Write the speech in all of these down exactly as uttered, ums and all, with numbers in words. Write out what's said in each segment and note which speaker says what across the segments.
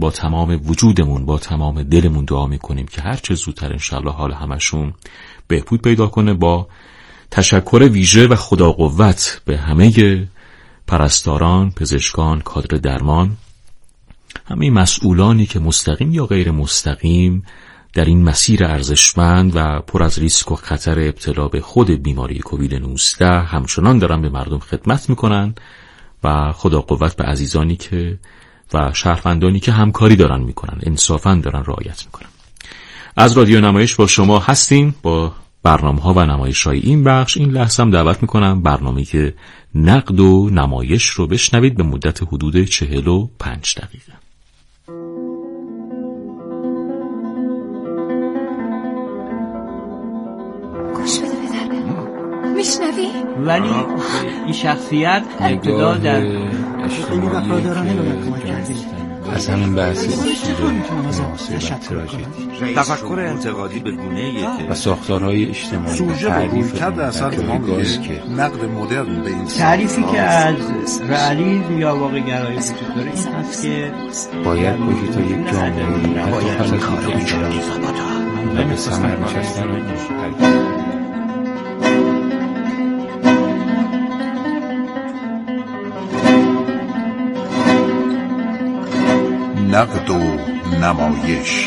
Speaker 1: با تمام وجودمون، با تمام دلمون دعا میکنیم که هر چه زودتر انشالله حال همشون بهبود پیدا کنه. با تشکر ویژه و خدا قوت به همه پرستاران، پزشکان، کادر درمان، همه مسئولانی که مستقیم یا غیر مستقیم در این مسیر ارزشمند و پر از ریسک و خطر ابتلا به خود بیماری کووید نوزده همچنان دارن به مردم خدمت میکنن و خدا قوت به عزیزانی که و شهروندانی که همکاری دارن میکنن، انصافاً دارن رعایت میکنن. از رادیو نمایش با شما هستیم با برنامه‌ها و نمایش‌های این بخش. این لحظه هم دعوت میکنم برنامه که نقد و نمایش رو بشنوید به مدت حدود چهل و پنج دقیقه.
Speaker 2: گوش بده بدرم، میشنوی؟
Speaker 3: ولی این شخصیت ابتدا در
Speaker 4: این وفادارانه به من کمک کردی.
Speaker 5: از همین بحث
Speaker 6: تفکر انتقادی به گونه‌ای که
Speaker 5: و ساختارهای اجتماعی
Speaker 7: سوژه به رویکرد اثر ما میگه نقد مدرن به این
Speaker 3: تعریفی که از رئالیسم یا واقع گرایی وجود داره این هست که
Speaker 5: باید باشی تا یک جامعه
Speaker 6: نباید کار می‌کردی
Speaker 5: و به ثمر نشستن
Speaker 7: نقد و نمایش.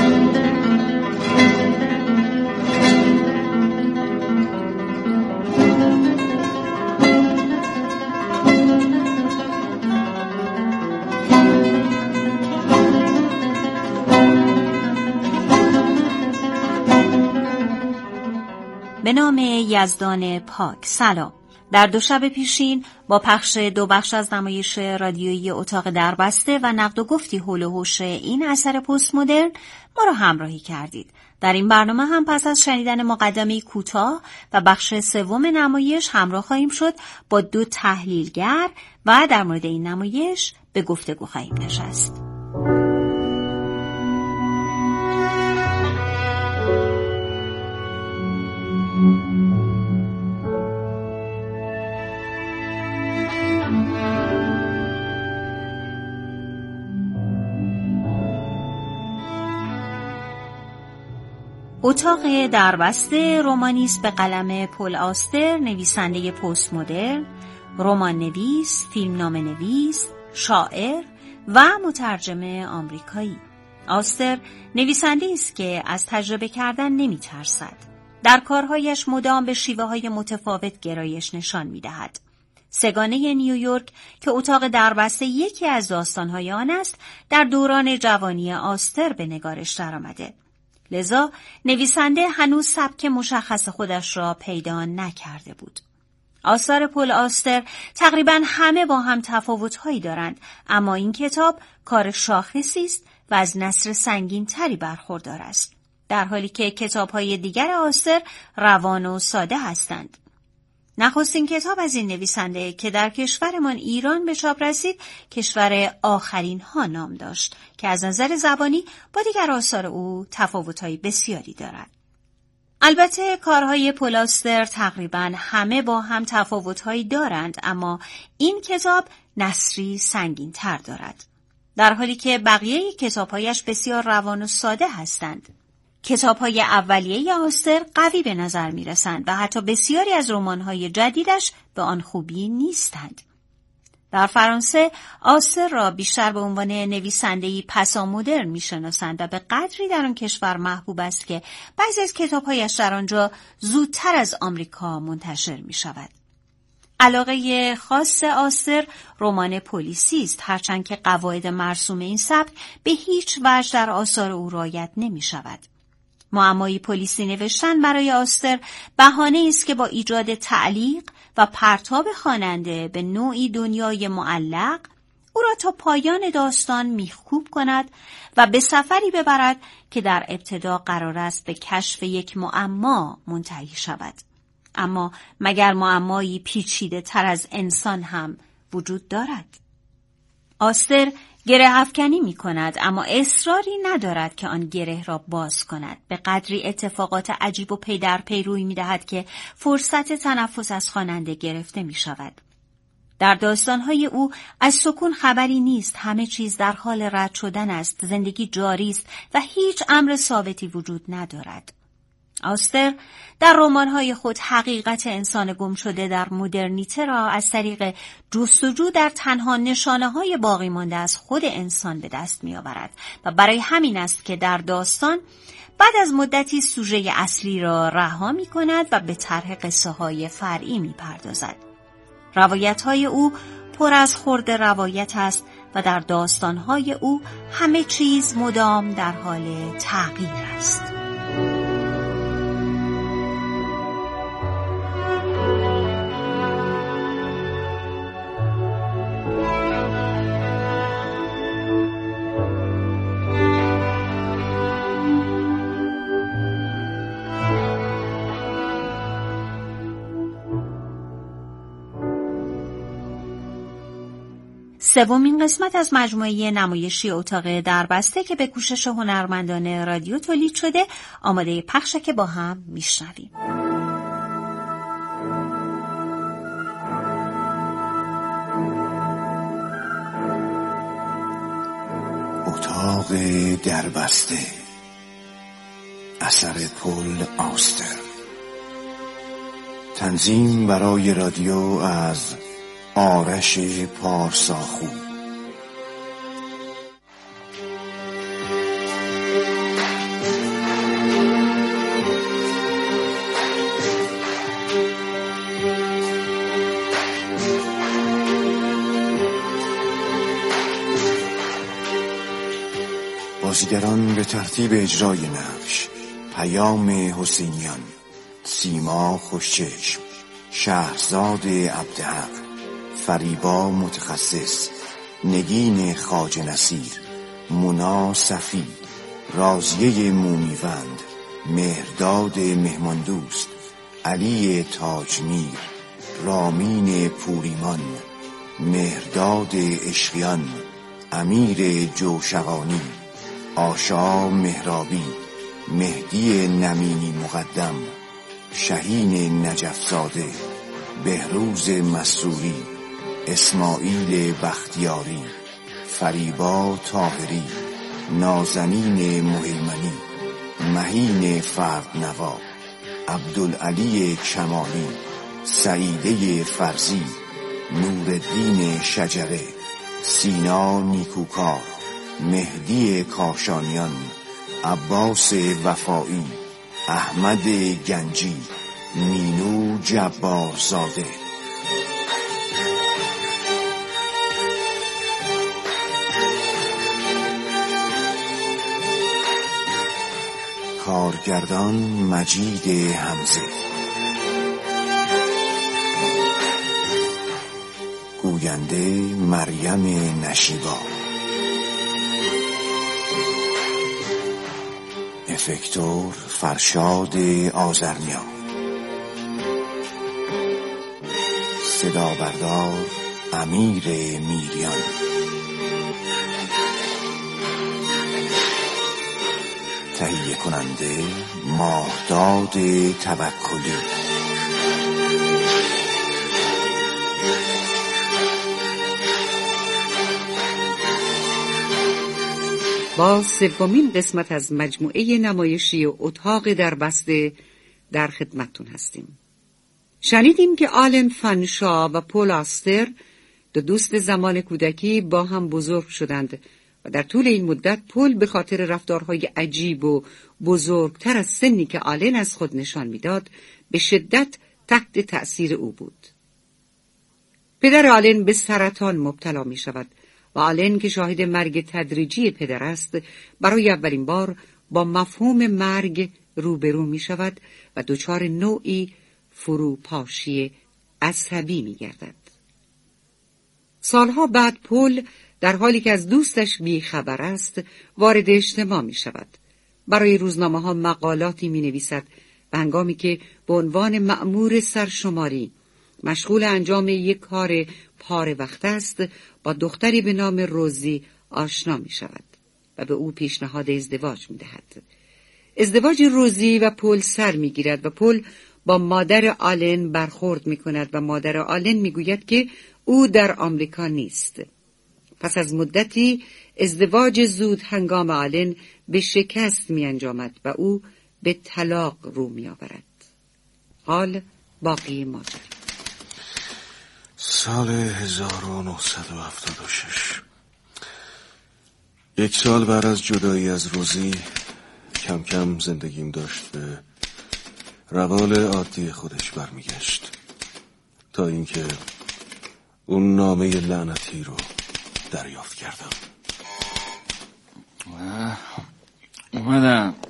Speaker 8: به نام یزدان پاک. سلام. در دو شب پیشین با پخش دو بخش از نمایش رادیویی اتاق دربسته و نقد و گفتی حول و حوش این اثر پست مدرن ما را همراهی کردید. در این برنامه هم پس از شنیدن مقدمه کوتاه و بخش سوم نمایش همراه خواهیم شد با دو تحلیلگر و در مورد این نمایش به گفتگو خواهیم نشست. اتاق دربسته رمانی است به قلم پل آستر، نویسنده پست مدرن، رمان نویس، فیلمنامه نویس، شاعر و مترجم آمریکایی. آستر نویسنده است که از تجربه کردن نمی ترسد. در کارهایش مدام به شیوه های متفاوت گرایش نشان می دهد. سگانه نیویورک که اتاق دربسته یکی از داستانهای آن است، در دوران جوانی آستر به نگارش درآمده. لذا نویسنده هنوز سبک مشخص خودش را پیدا نکرده بود. آثار پل آستر تقریباً همه با هم تفاوت‌هایی دارند، اما این کتاب کار شاخصی است و از نثر سنگین‌تری برخوردار است، در حالی که کتاب‌های دیگر آستر روان و ساده هستند. نخستین کتاب از این نویسنده که در کشورمان ایران به چاپ رسید، کشور آخرین ها نام داشت که از نظر زبانی با دیگر آثار او تفاوت‌های بسیاری دارد. البته کارهای پل آستر تقریباً همه با هم تفاوت‌هایی دارند، اما این کتاب نثری سنگین‌تر دارد، در حالی که بقیه کتاب‌هایش بسیار روان و ساده هستند. کتاب‌های اولیه آستر قوی به نظر می‌رسند و حتی بسیاری از رمان‌های جدیدش به آن خوبی نیستند. در فرانسه آستر را بیشتر به عنوان نویسنده‌ای پسامدرن می‌شناسند و به قدری در آن کشور محبوب است که بعضی از کتاب‌هایش در آنجا زودتر از آمریکا منتشر می‌شود. علاقه خاص آستر رمان پلیسی است، هرچند که قواعد مرسوم این سبک به هیچ وجه در آثار او رعایت نمی‌شود. معمایی پلیسی نوشتن برای آستر بهانه است که با ایجاد تعلیق و پرتاب خواننده به نوعی دنیای معلق او را تا پایان داستان میخکوب کند و به سفری ببرد که در ابتدا قرار است به کشف یک معما منتهی شود. اما مگر معمایی پیچیده تر از انسان هم وجود دارد؟ آستر گره افکنی می کند، اما اصراری ندارد که آن گره را باز کند. به قدری اتفاقات عجیب و پی در پی روی می دهد که فرصت تنفس از خواننده گرفته می شود. در داستان‌های او از سکون خبری نیست، همه چیز در حال رد شدن است، زندگی جاری است و هیچ امر ثابتی وجود ندارد. آستر در رمان‌های خود حقیقت انسان گم شده در مدرنیته را از طریق جستجو در تنها نشانه‌های باقی مانده از خود انسان به دست می‌آورد و برای همین است که در داستان بعد از مدتی سوژه اصلی را رها می‌کند و به طرح قصه‌های فرعی می‌پردازد. روایت‌های او پر از خرد روایت است و در داستان‌های او همه چیز مدام در حال تغییر است. سومین قسمت از مجموعه نمایشی اتاق دربسته که به کوشش هنرمندان رادیو تولید شده آماده پخشه که با هم میشنویم.
Speaker 9: اتاق دربسته، اثر پل آستر، تنظیم برای رادیو از آرش پارساخو. بازیگران به ترتیب اجرای نقش: پیام حسینیان، سیما خوشچشم، شهرزاد عبدحق، فریبا متخصص، نگین خواجه نصیر، مونا صفی، رازیه مومیوند، مهرداد مهماندوست، علی تاجمیر، رامین پوریمان، مهرداد عشقیان، امیر جوشقانی، آشا مهرابی، مهدی نمینی مقدم، شهین نجفزاده، بهروز مسروری، اسماعیل بختیاری، فریبا طاهری، نازنین مهیمنی، مهین فردنوا، عبدالعلی کمالی، سعیده فرزی، نورالدین شجره، سینا نیکوکار، مهدی کاشانیان، عباس وفایی، احمد گنجی، مینو جبارزاده. کارگردان مجید حمزه، گوینده مریم نشیبا، افکتور فرشاد آذرنیا، صدا بردار امیر میریان. تهیه کننده ماهداد توکلی.
Speaker 10: با سومین قسمت از مجموعه نمایشی اتاق دربسته در خدمتتون هستیم. شنیدیم که آلن فنشا و پل آستر دو دوست زمان کودکی با هم بزرگ شدند و در طول این مدت پل به خاطر رفتارهای عجیب و بزرگتر از سنی که آلن از خود نشان میداد به شدت تحت تأثیر او بود. پدر آلن به سرطان مبتلا می شود و آلن که شاهد مرگ تدریجی پدر است برای اولین بار با مفهوم مرگ روبرو می شود و دچار نوعی فروپاشی عصبی می گردد. سالها بعد پل در حالی که از دوستش بی خبر است وارد اجتماع می شود. برای روزنامه ها مقالاتی می نویسد و هنگامی که به عنوان مأمور سرشماری مشغول انجام یک کار پاره وقت است با دختری به نام روزی آشنا می شود و به او پیشنهاد ازدواج می دهد. ازدواج روزی و پل سر می گیرد و پل با مادر آلن برخورد می کند و مادر آلن می گوید که او در آمریکا نیست. پس از مدتی ازدواج زود هنگام آلن به شکست می انجامد و او به طلاق رو می آورد. حال باقی ماجرا.
Speaker 9: سال هزار و نهصد و هفتاد و شش، یک سال بعد از جدایی از روزی، کم کم زندگیم داشت به روال عادی خودش برمیگشت، تا اینکه اون نامه لعنتی رو دریافت کردم.
Speaker 5: اومدم.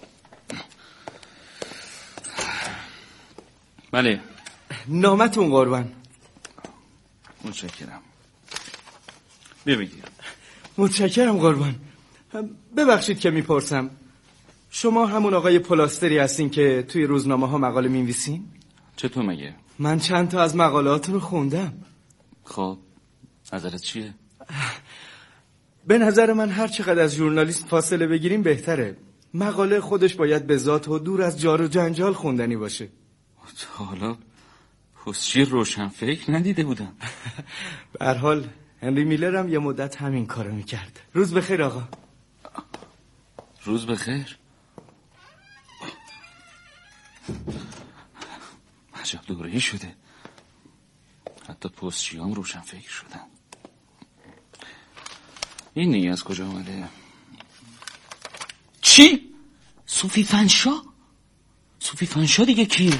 Speaker 5: بله.
Speaker 11: نامتون قربان.
Speaker 5: متشکرم. بیا بگیر.
Speaker 11: متشکرم قربان. ببخشید که میپرسم، شما همون آقای پلاستری هستین که توی روزنامه ها مقاله می‌نویسین؟
Speaker 5: چطور مگه؟
Speaker 11: من چند تا از مقالاتون رو خوندم.
Speaker 5: خب نظرت چیه؟
Speaker 11: به نظر من هر چقدر از ژورنالیست فاصله بگیریم بهتره. مقاله خودش باید به ذات و دور از جار و جنجال خوندنی باشه.
Speaker 5: تا حالا پستچی روشن فکر ندیده بودم.
Speaker 11: به هر حال هنری میلر هم یه مدت همین کارو میکرد. روز بخیر آقا.
Speaker 5: روز بخیر. عجب دوره‌ای شده. حتی پستچی هم روشن فکر شدن. این نیه از کجا آمده؟ چی؟ صوفی فنشا؟ صوفی فنشا دیگه کیه؟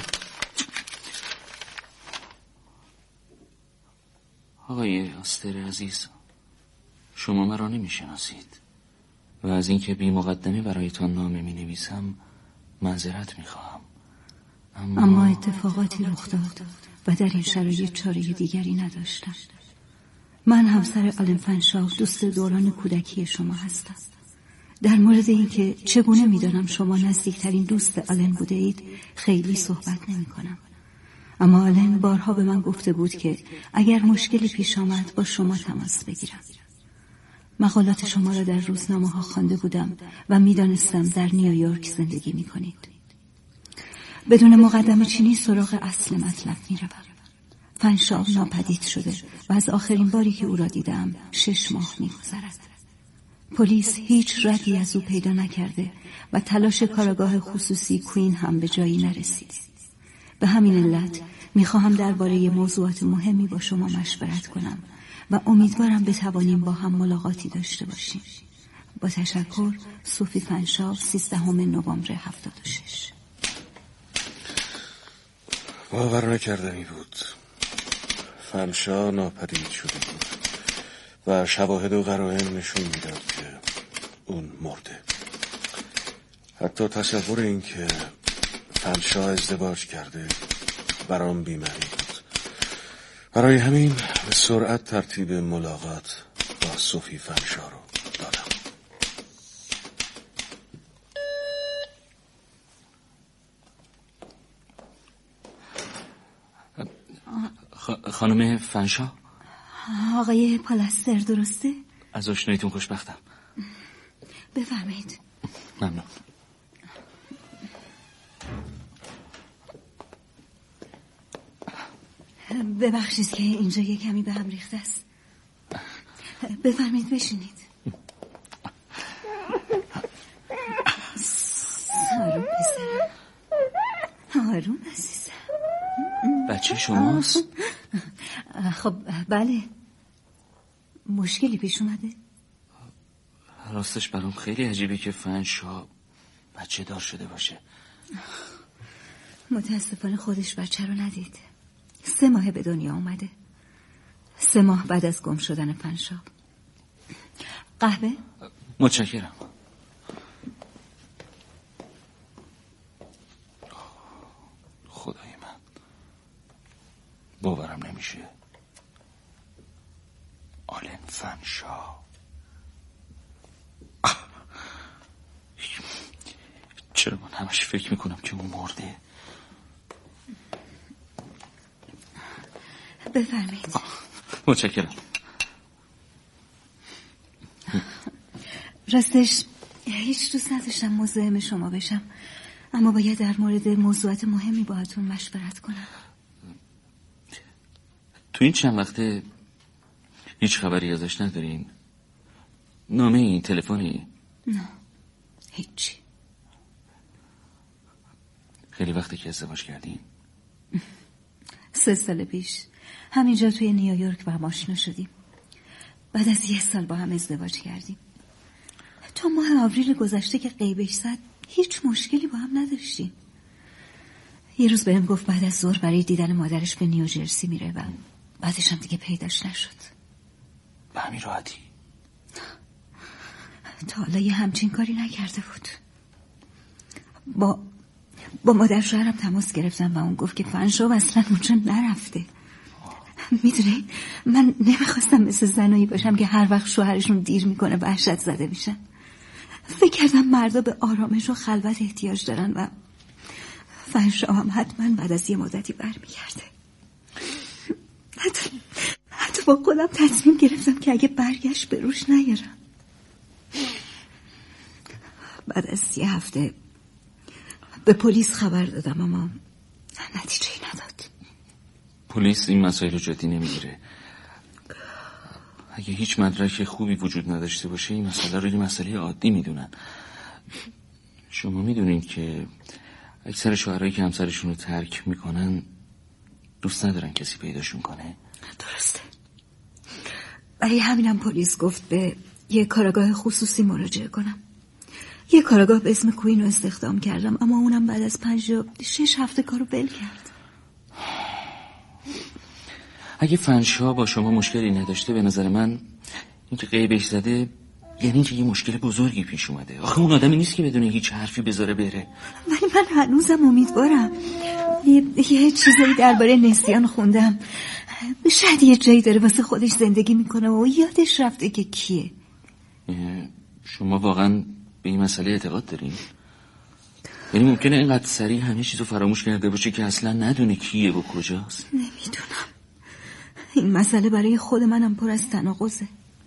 Speaker 5: آقای آستر عزیز، شما مرا نمیشناسید و از اینکه بی مقدمه برایتان نامه می نویسم معذرت می خواهم.
Speaker 12: اما... اما اتفاقاتی رخ داد و در این شرایط چاره دیگری نداشتم. من همسر آلن فنشا، دوست دوران کودکی شما هستم. در مورد اینکه چگونه میدانم شما نزدیکترین دوست آلن بوده اید خیلی صحبت نمی کنم. اما آلن بارها به من گفته بود که اگر مشکلی پیش آمد با شما تماس بگیرم. مقالات شما را در روزنامه ها خوانده بودم و میدانستم در نیویورک زندگی می کنید. بدون مقدمه چینی سراغ اصل مطلب می روم. فنشا ناپدید شده و از آخرین باری که او را دیدم شش ماه می گذرد. پلیس هیچ ردی از او پیدا نکرده و تلاش کارگاه خصوصی کوین هم به جایی نرسید. به همین علت میخواهم درباره موضوعات مهمی با شما مشورت کنم و امیدوارم بتوانیم با هم ملاقاتی داشته باشیم. با تشکر، صوفی فنشا، سیزدهم نوامبر هفتاد و شش.
Speaker 9: باور نکردنی بود. فنشا ناپدید شده بود و شواهد و قرائن نشون میداد که اون مرده. حتی تصور این که فنشا ازدواج کرده برام بی‌معنی بود. برای همین به سرعت ترتیب ملاقات با صوفی فنشا رو دادم.
Speaker 5: خ... خانم فنشا؟
Speaker 12: آقای پالاستر درسته؟
Speaker 5: از آشناییتون خوشبختم.
Speaker 12: بفرمایید.
Speaker 5: ممنون.
Speaker 12: ببخشید که اینجا یه کمی به هم ریخته است. بفرمایید بشینید. آروم پسرم، آروم عزیزم.
Speaker 5: بچه شماست؟
Speaker 12: خب بله. مشکلی پیش اومده؟
Speaker 5: راستش برام خیلی عجیبه که فنشا بچه دار شده باشه.
Speaker 12: متاسفانه خودش بچه رو ندید. سه ماه به دنیا اومده. سه ماه بعد از گم شدن فنشا. قهوه؟
Speaker 5: متشکرم. خدای من، باورم نمیشه. آلن فنشا. چرا من همش فکر میکنم که اون مرده؟
Speaker 12: بفرمایید.
Speaker 5: متشکرم.
Speaker 12: راستش هیچ دوست نداشتم مزاحم شما بشم، اما باید در مورد موضوعات مهمی باهاتون مشورت کنم.
Speaker 5: تو این چند وقته هیچ خبری ازش ندارین؟ نامه این تلفنی؟
Speaker 12: نه هیچی.
Speaker 5: خیلی وقتی که ازدواج کردین؟
Speaker 12: سه سال پیش همینجا توی نیویورک با هم آشنا شدیم. بعد از یه سال با هم ازدواج کردیم. تا ماه آوریل گذشته که غیبش زد هیچ مشکلی با هم نداشتیم. یه روز بهم گفت بعد از ظهر برای دیدن مادرش به نیوجرسی میره و بعدش هم دیگه پیداش نشد.
Speaker 5: به همین راحتی؟
Speaker 12: تا حالا یه همچین کاری نکرده بود. با با مادر شوهرم تماس گرفتم و اون گفت که فنشو اصلا اونجا نرفته. میدونی من نمیخواستم مثل زنایی باشم که هر وقت شوهرشون دیر میکنه وحشت زده میشن. فکر کردم مردا به آرامش و خلوت احتیاج دارن و فنشو هم حتما بعد از یه مدتی برمیگرده. حتی حتی با خودم تصمیم گرفتم که اگه برگشت به روش نیارم. بعد از یه هفته به پلیس خبر دادم اما نتیجه‌ای نداد.
Speaker 5: پلیس این مسائل رو جدی نمیگیره. اگه هیچ مدرک خوبی وجود نداشته باشه این مسئله رو یه مسئله عادی میدونن. شما میدونین که اکثر شوهرایی که همسرشون رو ترک میکنن دوست ندارن کسی پیداشون کنه.
Speaker 12: درسته. برای همینم پلیس گفت به یه کارگاه خصوصی مراجعه کنم. یه کارگاه به اسم کوین رو استخدام کردم اما اونم بعد از پنج یا شش هفته کارو بل کرد.
Speaker 5: اگه فنشا با شما مشکلی نداشته به نظر من اینکه غیبش زده یعنی که یه مشکل بزرگی پیش اومده. آخه اون آدمی نیست که بدون هیچ حرفی بذاره بره.
Speaker 12: ولی من هنوزم امیدوارم. یه, یه چیزایی درباره نسیان خوندم. شاید یه جایی داره واسه خودش زندگی میکنه و یادش رفته که کیه.
Speaker 5: شما واقعا به این مسئله اعتقاد دارین؟ یعنی ممکنه اینقدر سریع همه چیزو فراموش کرده باشه که اصلا ندونه کیه و کجاست؟
Speaker 12: نمیدونم. این مسئله برای خود منم پر از تناقضه.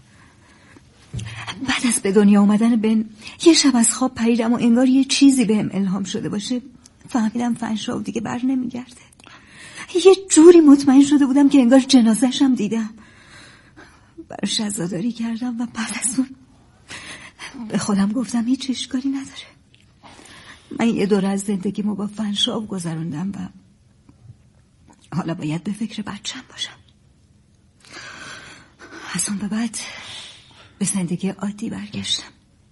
Speaker 12: بعد از به دنیا اومدن بن یه شب از خواب پریدم و انگار یه چیزی بهم الهام شده باشه فهمیدم فنشاو دیگه بر نمیگرده. یه جوری مطمئن شده بودم که انگار جنازه‌شم دیدم. براش عزاداری کردم و بعد از اون به خودم گفتم هیچ اشکالی نداره. من یه دوره از زندگیمو با فنشاو گذروندم و حالا باید به فکر بچه‌م باشم. از اون به بعد به زندگی عادی برگشتم.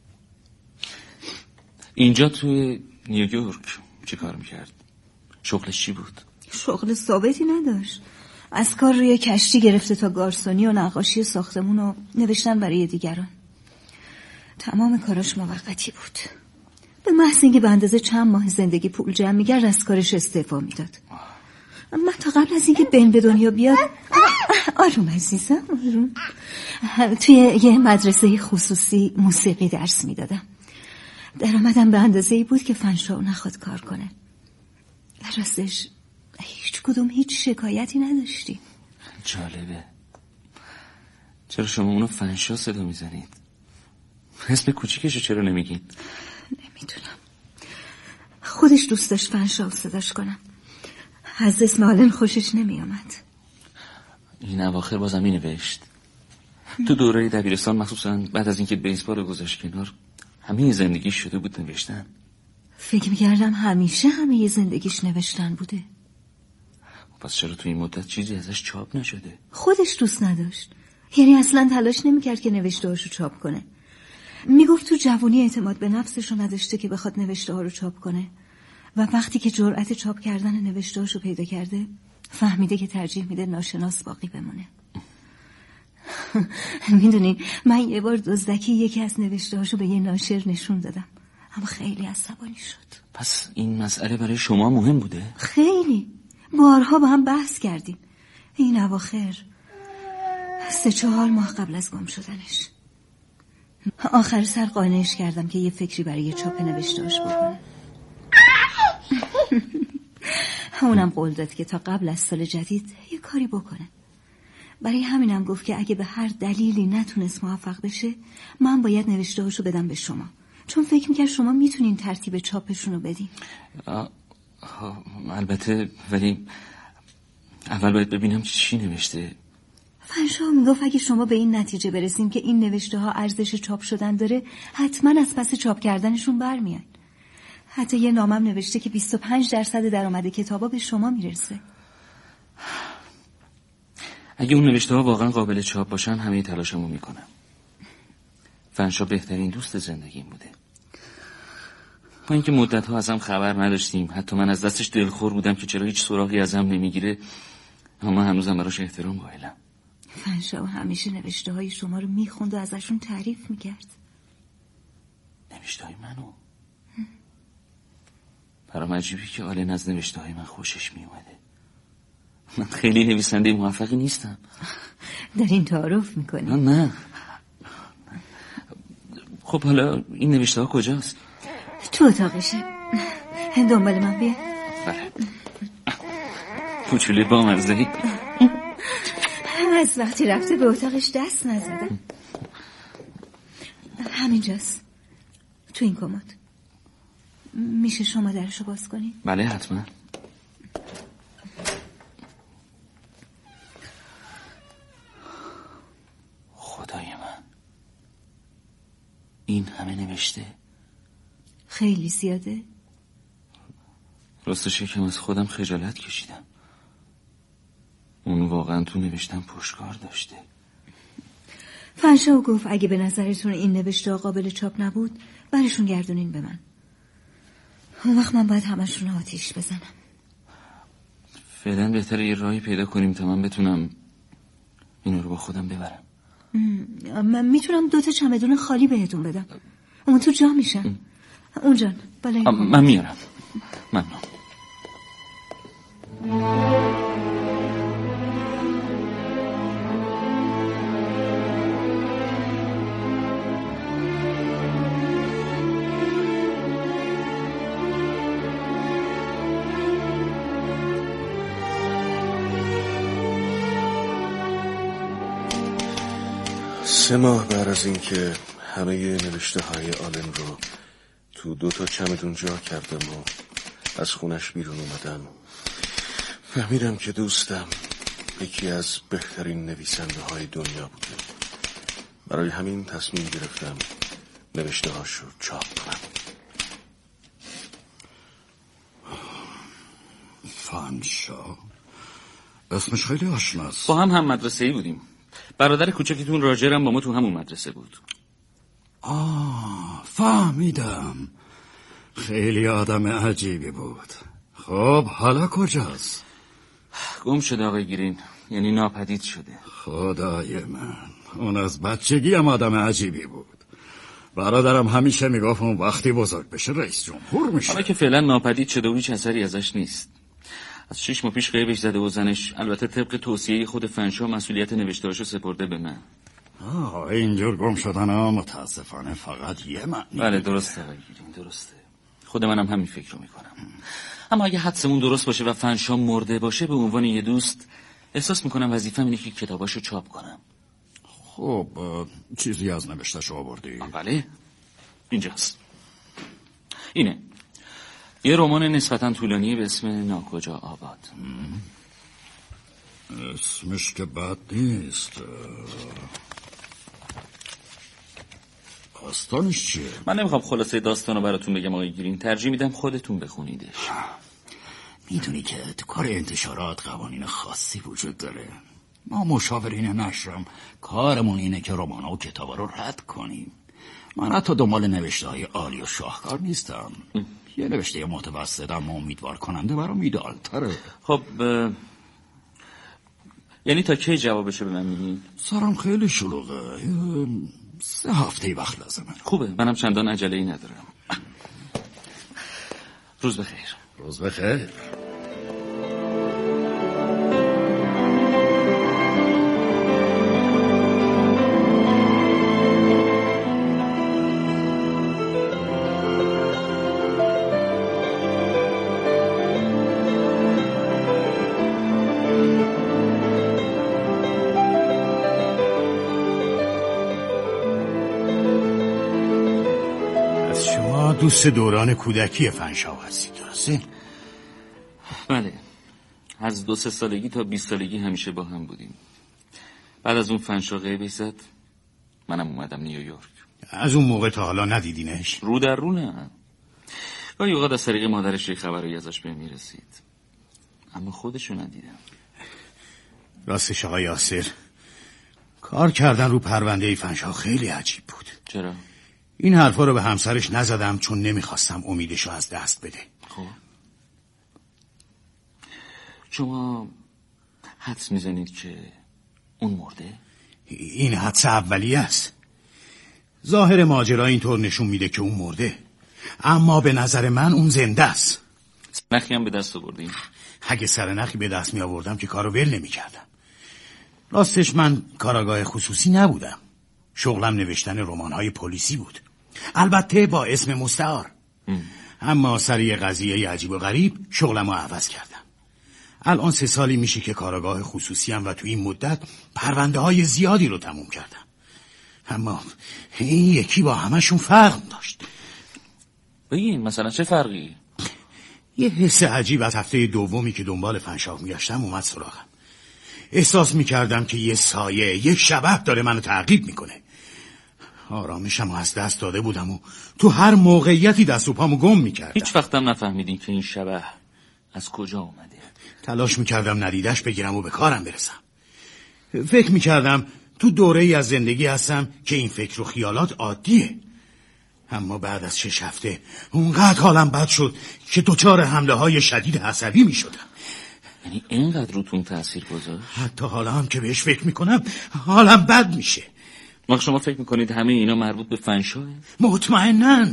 Speaker 5: اینجا توی نیویورک چی کار میکرد؟ شغلش چی بود؟
Speaker 12: شغل ثابتی نداشت. از کار روی کشتی گرفته تا گارسونی و نقاشی ساختمون و نوشتن برای دیگران. تمام کاراش موقتی بود. به محض اینکه به اندازه چند ماه زندگی پول جمع می‌کرد از کارش استعفا میداد. من تا قبل از اینکه بن به دنیا بیاد آروم عزیزم آروم توی یه مدرسه خصوصی موسیقی درس میدادم. درآمدم به اندازه‌ای بود که فنشاو نخواد کار کنه. راستش هیچ کدوم هیچ شکایتی نداشتیم.
Speaker 5: جالبه. چرا شما اونو فنشا صدا میزنید؟ اسم کوچیکشو چرا نمیگین؟
Speaker 12: نمیدونم. خودش دوست داشت فنشاو صداش کنم. از اسم آلن خوشش نمی آمد.
Speaker 5: این اواخر بازم می نوشت. تو دوره دبیرستان مخصوصا بعد از اینکه بیسبال رو گذاشت کنار همه زندگیش شده بود نوشتن.
Speaker 12: فکر می کردم همیشه همه زندگیش نوشتن بوده.
Speaker 5: پس چرا تو این مدت چیزی ازش چاپ نشده؟
Speaker 12: خودش دوست نداشت. یعنی اصلا تلاش نمی کرد که نوشته هاشو چاپ کنه. می گفت تو جوانی اعتماد به نفسشو نداشته که بخواد نوشته ها رو چاپ کنه و وقتی که جرأت چاپ کردن نوشته هاشو پیدا کرده فهمیده که ترجیح میده ناشناس باقی بمونه. میدونین من یه بار دزدکی یکی از نوشته هاشو به یه ناشر نشون دادم اما خیلی عصبانی شد.
Speaker 5: پس این مسئله برای شما مهم بوده؟
Speaker 12: خیلی. بارها با هم بحث کردیم. این اواخر سه چهار ماه قبل از گم شدنش آخر سر قانعش کردم که یه فکری برای چاپ نوشته‌اش بکنه. اونم قول داد که تا قبل از سال جدید یه کاری بکنه. برای همینم گفت که اگه به هر دلیلی نتونست موفق بشه من باید نوشته‌هاشو بدم به شما چون فکر میکرد شما میتونین ترتیب چاپشونو بدین.
Speaker 5: البته ولی اول باید ببینم چی نوشته.
Speaker 12: فنشا میگفت اگه شما به این نتیجه برسیم که این نوشته ها ارزش چاپ شدن داره، حتما از پس چاپ کردنشون برمیان. حتی یه نامم نوشته که بیست و پنج درصد درآمد کتابا به شما میرسه.
Speaker 5: اگه اون نوشته ها واقعا قابل چاپ باشن همه تلاشمو میکنم. فنشا بهترین دوست زندگیم بوده. با اینکه مدت ها ازم خبر نداشتیم، حتی من از دستش دلخور بودم که چرا هیچ سراغی ازم نمیگیره، اما هنوزم براش احترام قائلم.
Speaker 12: فنشا همیشه نوشته های شما رو میخوند و ازشون تعریف میکرد.
Speaker 5: نوشته های منو؟ برام عجیبی که آلن از نوشته های من خوشش میومده. من خیلی نویسنده موفقی نیستم.
Speaker 12: در این تعارف میکنی؟
Speaker 5: نه نه. خب حالا این نوشته ها کجاست؟
Speaker 12: تو اتاقشه. دنبال من بیا.
Speaker 5: بله. کوچوله با مرزهی.
Speaker 12: از وقتی رفته به اتاقش دست نزدم. همینجاست، تو این کمد. میشه شما درشو باز کنی؟
Speaker 5: بله حتما. خدای من، این همه نوشته؟
Speaker 12: خیلی زیاده.
Speaker 5: راستش یکم از خودم خجالت کشیدم. اون واقعا تو نوشتن پشتکار داشته.
Speaker 12: فنشا گفت اگه به نظرتون این نوشته قابل چاپ نبود، برشون گردونین به من. اون وقت من باید همشون آتیش بزنم.
Speaker 5: فعلا بهتره یه راهی پیدا کنیم تا من بتونم اینو رو با خودم ببرم.
Speaker 12: من میتونم دوتا چمدون خالی بهتون بدم، اون تو جا میشن. اونجان بالای
Speaker 5: من میارم. ممنون.
Speaker 9: سه ماه بعد از این که همه نوشته های آلن رو تو دو تا چمدون جا کردم و از خونش بیرون اومدم، فهمیدم که دوستم یکی از بهترین نویسنده های دنیا بوده. برای همین تصمیم گرفتم نوشته هاشو چاپ کنم.
Speaker 13: فنشا اسمش خیلی آشناست.
Speaker 5: با هم هم مدرسه‌ای بودیم. برادر کوچکتون راجر هم با ما تو همون مدرسه بود.
Speaker 13: آه فهمیدم. خیلی آدم عجیبی بود. خب حالا کجاست؟
Speaker 5: گم شده آقای گرین، یعنی ناپدید شده.
Speaker 13: خدای من، اون از بچگی هم آدم عجیبی بود. برادرم همیشه میگفت اون وقتی بزرگ بشه رئیس جمهور میشه.
Speaker 5: حالا که فعلا ناپدید شده و هیچ اثری ازش نیست. از شش ماه پیش غیبش زده و زنش البته طبق توصیه خود فنشا مسئولیت نوشتهاشو سپرده به من.
Speaker 13: آه اینجور گم شدن ها متاسفانه فقط یه معنی.
Speaker 5: بله درسته آقای گرین، درسته. خود منم همین فکر رو میکنم. اما اگه حدسمون درست باشه و فنشا مرده باشه، به عنوان یه دوست احساس میکنم وظیفه‌م اینه که کتاباشو چاپ کنم.
Speaker 13: خب چیزی از نوشته‌ش آوردی؟
Speaker 5: بله اینجاست. اینه یه رمان نسبتاً طولانی به اسم ناکجا آباد.
Speaker 13: اسمش که بد نیست. داستانش چیه؟
Speaker 5: من نمیخوام خلاصه داستانو براتون بگم آقای گرین، ترجیح میدم خودتون بخونیدش.
Speaker 13: میدونی که تو کار انتشارات قوانین خاصی وجود داره. ما مشاورین نشرم کارمون اینه که رمان‌ها و کتابا رو رد کنیم. من حتی دنبال نوشته های عالی و شاهکار نیستم. یه نوشته متوسط اما امیدوار کننده برام ایدئال تره.
Speaker 5: خب یعنی تا کی جوابشو به من میدین؟
Speaker 13: سرم خیلی شلوغه، سه هفته وقت لازمه.
Speaker 5: خوبه، منم چندان عجله‌ای ندارم. روز بخیر.
Speaker 13: روز بخیر.
Speaker 14: دوست دوران کودکی فنشا هستی، درسته؟
Speaker 5: بله، از دو سه سالگی تا بیست سالگی همیشه با هم بودیم. بعد از اون فنشا غیبش زد، منم اومدم نیویورک.
Speaker 14: از اون موقع تا حالا ندیدینش؟
Speaker 5: رو در رو نه. گاهی اوقات از طریق مادرش یه خبری ازش بهم میرسید، اما خودشو ندیدم.
Speaker 14: راستش آقای یاسر، کار کردن رو پرونده فنشا خیلی عجیب بود.
Speaker 5: چرا؟
Speaker 14: این حرفا رو به همسرش نزدم چون نمیخواستم امیدشو از دست بده.
Speaker 5: خب شما حدس میزنید که اون مرده؟
Speaker 14: این حدس اولیه است. ظاهر ماجرا اینطور نشون میده که اون مرده، اما به نظر من اون زنده است.
Speaker 5: نخی هم به دست آوردیم؟
Speaker 14: اگه سرنخی به دست می آوردم که کارو ول نمی کردم. راستش من کاراگاه خصوصی نبودم. شغلم نوشتن رمان‌های پلیسی بود، البته با اسم مستعار. ام. اما سر یه قضیه عجیب و غریب شغلم رو عوض کردم. الان سه سالی میشه که کاراگاه خصوصی هم و تو این مدت پرونده های زیادی رو تموم کردم. اما این یکی با همشون فرق داشت.
Speaker 5: بگین مثلا چه فرقی؟
Speaker 14: یه حس عجیب از هفته دومی که دنبال فنشاه میگشتم اومد سراغم. احساس میکردم که یه سایه، یک شبح داره منو تعقیب میکنه. آرامشم از دست داده بودم و تو هر موقعیتی دست و پامو گم میکردم.
Speaker 5: هیچ وقتم نفهمیدین که این شبح از کجا اومده؟
Speaker 14: تلاش میکردم ندیدش بگیرم و به کارم برسم. فکر میکردم تو دوره ای از زندگی هستم که این فکر و خیالات عادیه. اما بعد از شش هفته اونقدر حالم بد شد که دچار حمله های شدید عصبی می شدم.
Speaker 5: یعنی اینقدر روتون تأثیر گذاشت؟
Speaker 14: حتی حالا هم که بهش فکر میکنم حالم بد میشه.
Speaker 5: ما شما فکر میکنید همه اینا مربوط به فنشاه؟
Speaker 14: مطمئناً.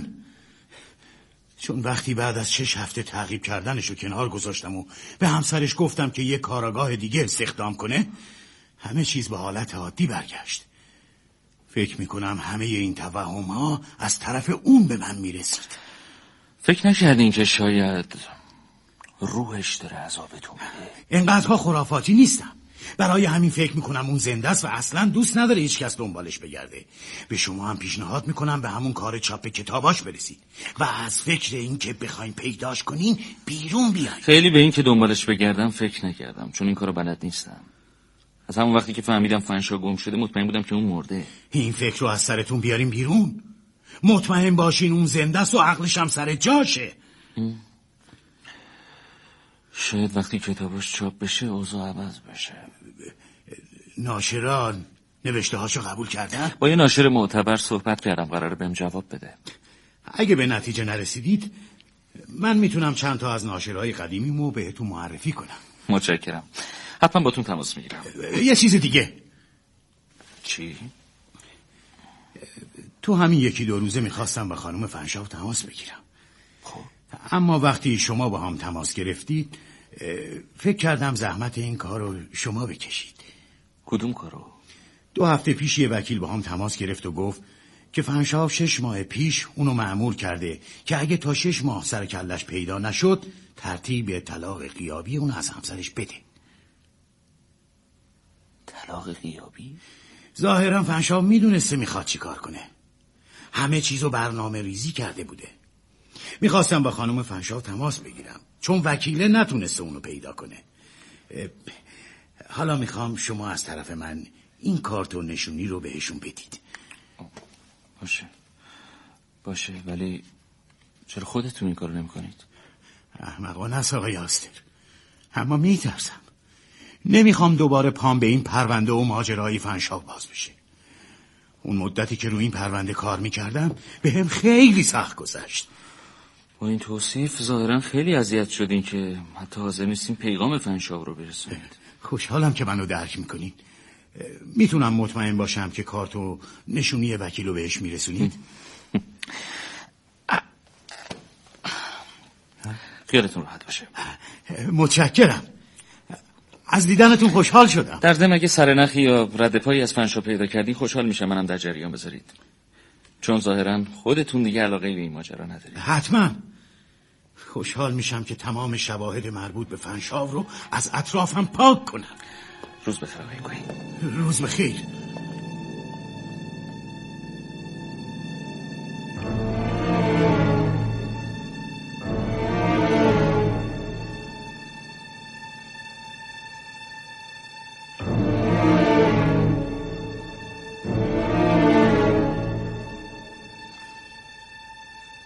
Speaker 14: چون وقتی بعد از شش هفته تعقیب کردنشو کنار گذاشتم و به همسرش گفتم که یه کاراگاه دیگه استخدام کنه، همه چیز به حالت عادی برگشت. فکر میکنم همه این توهم ها از طرف اون به من میرسید.
Speaker 5: فکر نکردین که شاید روحش داره عذابتون میده؟
Speaker 14: اینقدرها خرافاتی نیستم. برای همین فکر میکنم اون زنده است و اصلا دوست نداره هیچ کس دنبالش بگرده. به شما هم پیشنهاد میکنم به همون کار چاپ کتاباش برسید و از فکر این که بخواین پیداش کنین بیرون بیاین.
Speaker 5: خیلی به این که دنبالش بگردم فکر نکردم، چون این کارو بلد نیستم. از همون وقتی که فهمیدم فنشا گم شده مطمئن بودم که اون مرده.
Speaker 14: این فکر رو از سرتون بیاریم بیرون. مطمئن باشین اون زنده است و عقلش هم سر جاشه.
Speaker 5: شاید وقتی کتابش چاپ بشه اوضاع عوض بشه.
Speaker 14: ناشران نوشته هاشو قبول کردن؟
Speaker 5: با یه ناشر معتبر صحبت کردم، قراره بهم جواب بده.
Speaker 14: اگه به نتیجه نرسیدید من میتونم چند تا از ناشرهای قدیمیمو بهتون معرفی کنم.
Speaker 5: متشکرم. حتما باتون تماس میگیرم.
Speaker 14: یه چیز دیگه.
Speaker 5: چی؟
Speaker 14: تو همین یکی دو روزه میخواستم با خانم فنشاه تماس بگیرم.
Speaker 5: خب
Speaker 14: اما وقتی شما با هم تماس گرفتید فکر کردم زحمت این کار رو شما بکشید.
Speaker 5: کدوم کارو؟
Speaker 14: دو هفته پیش یه وکیل با هم تماس گرفت و گفت که فنشاه شش ماه پیش اونو مأمور کرده که اگه تا شش ماه سر کلش پیدا نشد ترتیب طلاق غیابی اون از همسرش بده.
Speaker 5: طلاق غیابی؟
Speaker 14: ظاهرا فنشاه میدونسته میخواد چی کار کنه. همه چیزو برنامه ریزی کرده بوده. میخواستم با خانم فنشاه تماس بگیرم چون وکیله نتونسته اونو پیدا کنه. حالا میخوام شما از طرف من این کارت و نشونی رو بهشون بدید.
Speaker 5: باشه باشه ولی چرا خودتون این کارو نمیکنید؟
Speaker 14: احمقانه است آقای آستر، اما میترسم. نمیخوام دوباره پام به این پرونده و ماجرای فنشاه باز بشه. اون مدتی که روی این پرونده کار میکردم به هم خیلی سخت گذشت.
Speaker 5: با این توصیف ظاهرا خیلی اذیت شدین که حتی حاضر نیستین پیغام فنشاه رو برسونید.
Speaker 14: خوشحالم که منو درک میکنید. میتونم مطمئن باشم که کارت و نشونی وکیل رو بهش میرسونید؟
Speaker 5: خیالتون راحت باشه.
Speaker 14: متشکرم. از دیدنتون خوشحال شدم.
Speaker 5: در ضمن اگه سرنخی یا رد پایی از فنشاه پیدا کردین خوشحال میشم منم در جریان بذارید، چون ظاهرا خودتون دیگه علاقه به این ماجرا ندارید.
Speaker 14: حتما. خوشحال میشم که تمام شواهد مربوط به فنشاه رو از اطرافم پاک کنم.
Speaker 5: روز بخیر آقای کوهی.
Speaker 14: روز بخیر.